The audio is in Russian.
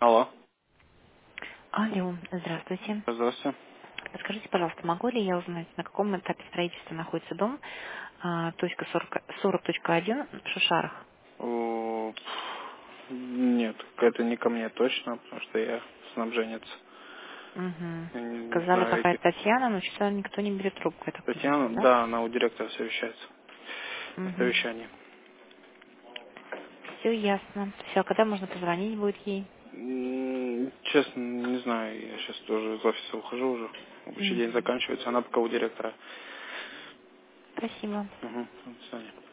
Алло. Алло, здравствуйте. Здравствуйте. Скажите, пожалуйста, могу ли я узнать, на каком этапе строительства находится дом, точка 40.1 в Шушарах? Нет, это не ко мне точно, потому что я снабженец. Угу. Я не Сказали знаю эти. какая-то Татьяна, но что-то никто не берет трубку, я так понимаю, Татьяна, да? да, она у директора совещается. На Угу. совещании. Все ясно. Все, а когда можно позвонить будет ей? Честно, не знаю, я сейчас тоже из офиса ухожу уже. Рабочий Угу. день заканчивается, она пока у директора. Спасибо. Угу. До свидания.